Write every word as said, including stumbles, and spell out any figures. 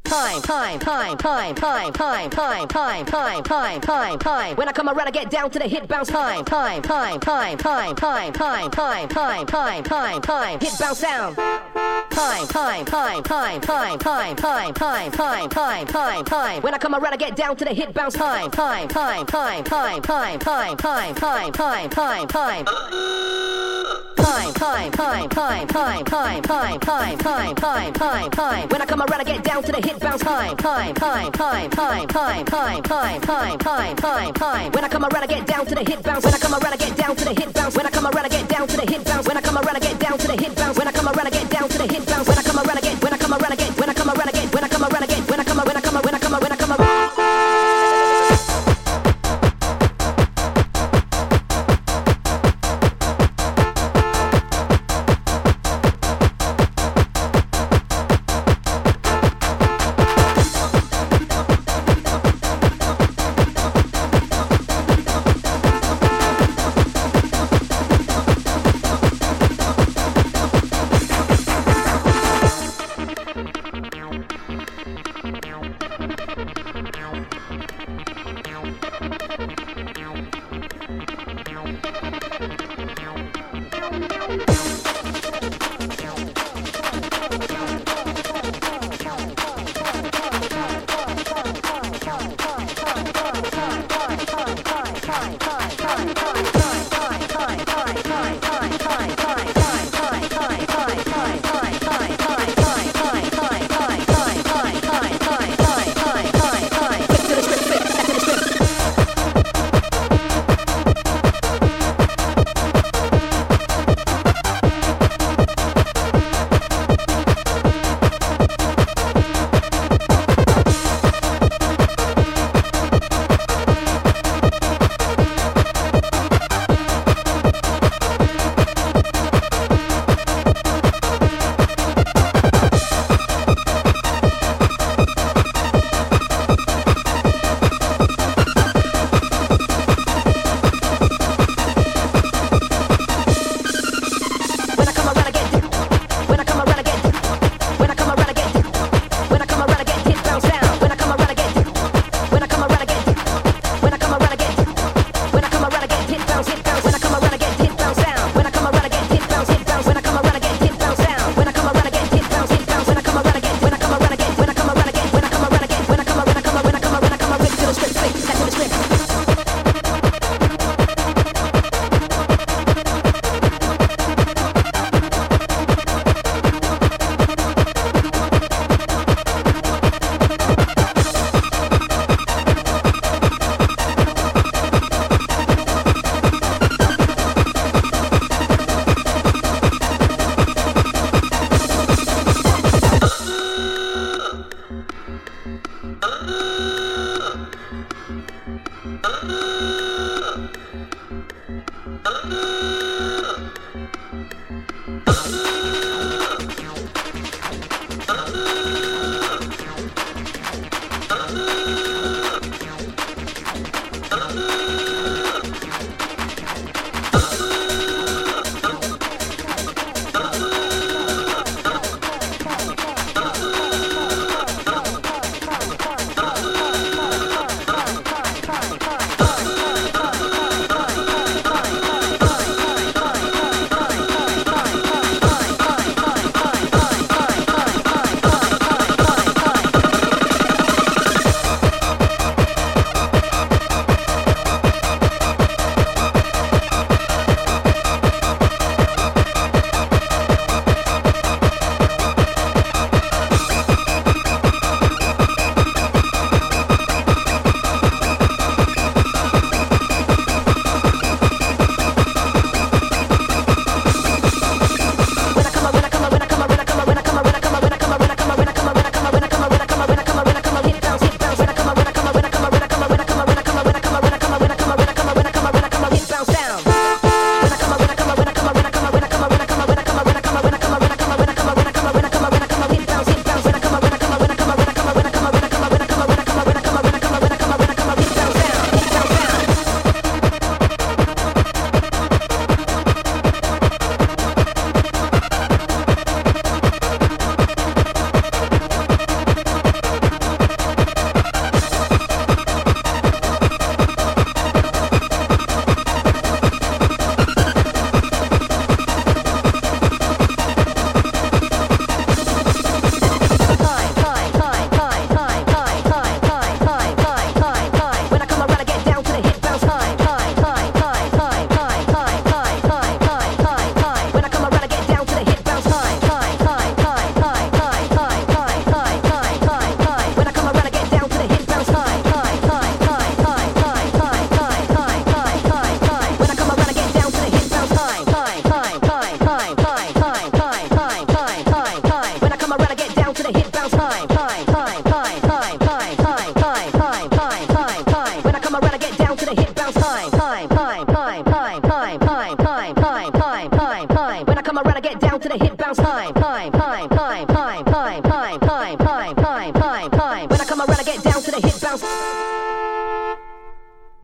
time, time, time, time, time, time, time, time, time, time, time, time. When I come around, I get down to the hit bounce time, time, time, time, time, time, time, time, time, time, time, time. Hit bounce sound. Time, time, time, time, time, time, time, time, time, time, time, time. When I come around, I get down to the hit bounce time, time, time, time, time, time, time, time, time, time, time, time. Time, time, time, time, time, time, time, time, time, time, time, time. When I come around, I get down to the hit bounce time, time, time, time, time, time, time, time, time, time, time, time. When I come around, I get down to the hit bounce. When I come around, I get down to the hit bounce. When I come around, I get down to the hit bounce. When I come around, I get down to the hit bounce. When I come around, I get down to the hit bounce. When I come around, I get. When I come around, I get. When I come around, I get. When I come around, I get. When I come, when I come, when I come, when I come around. time. When I come around, I get down to the hit bounce.